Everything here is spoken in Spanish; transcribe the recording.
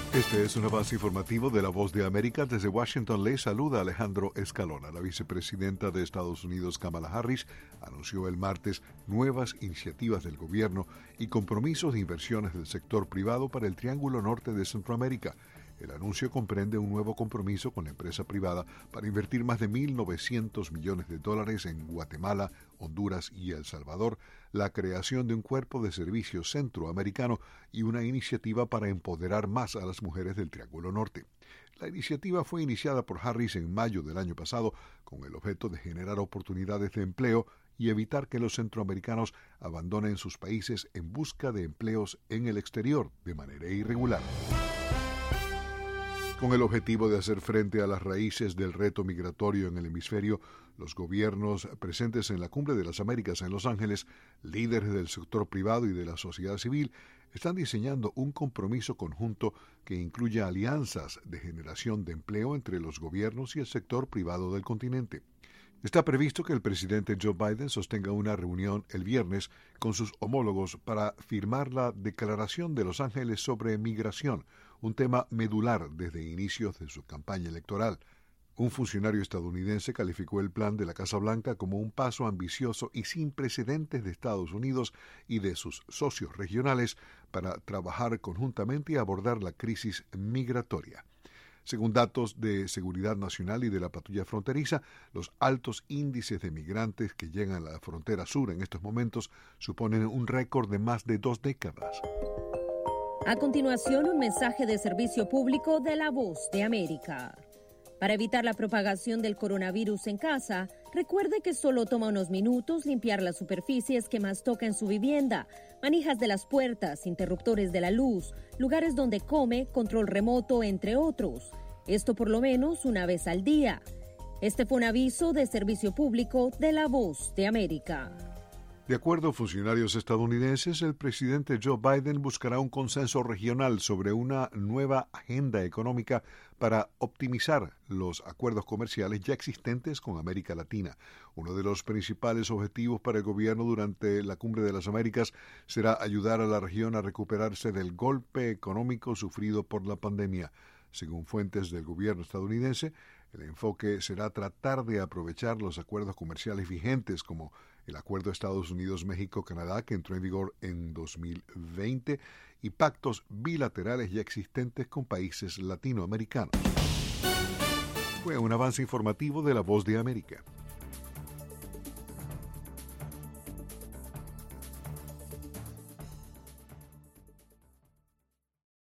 Este es un avance informativo de La Voz de América. Desde Washington le saluda Alejandro Escalona. La vicepresidenta de Estados Unidos, Kamala Harris, anunció el martes nuevas iniciativas del gobierno y compromisos de inversiones del sector privado para el Triángulo Norte de Centroamérica. El anuncio comprende un nuevo compromiso con la empresa privada para invertir más de $1.900 millones en Guatemala, Honduras y El Salvador, la creación de un cuerpo de servicios centroamericano y una iniciativa para empoderar más a las mujeres del Triángulo Norte. La iniciativa fue iniciada por Harris en mayo del año pasado con el objeto de generar oportunidades de empleo y evitar que los centroamericanos abandonen sus países en busca de empleos en el exterior de manera irregular. Con el objetivo de hacer frente a las raíces del reto migratorio en el hemisferio, los gobiernos presentes en la Cumbre de las Américas en Los Ángeles, líderes del sector privado y de la sociedad civil, están diseñando un compromiso conjunto que incluya alianzas de generación de empleo entre los gobiernos y el sector privado del continente. Está previsto que el presidente Joe Biden sostenga una reunión el viernes con sus homólogos para firmar la Declaración de Los Ángeles sobre migración, un tema medular desde inicios de su campaña electoral. Un funcionario estadounidense calificó el plan de la Casa Blanca como un paso ambicioso y sin precedentes de Estados Unidos y de sus socios regionales para trabajar conjuntamente y abordar la crisis migratoria. Según datos de Seguridad Nacional y de la Patrulla Fronteriza, los altos índices de migrantes que llegan a la frontera sur en estos momentos suponen un récord de más de 2 décadas. A continuación, un mensaje de servicio público de La Voz de América. Para evitar la propagación del coronavirus en casa, recuerde que solo toma unos minutos limpiar las superficies que más toca en su vivienda, manijas de las puertas, interruptores de la luz, lugares donde come, control remoto, entre otros. Esto por lo menos una vez al día. Este fue un aviso de servicio público de La Voz de América. De acuerdo a funcionarios estadounidenses, el presidente Joe Biden buscará un consenso regional sobre una nueva agenda económica para optimizar los acuerdos comerciales ya existentes con América Latina. Uno de los principales objetivos para el gobierno durante la Cumbre de las Américas será ayudar a la región a recuperarse del golpe económico sufrido por la pandemia. Según fuentes del gobierno estadounidense, el enfoque será tratar de aprovechar los acuerdos comerciales vigentes como el Acuerdo Estados Unidos-México-Canadá, que entró en vigor en 2020, y pactos bilaterales ya existentes con países latinoamericanos. Fue un avance informativo de La Voz de América.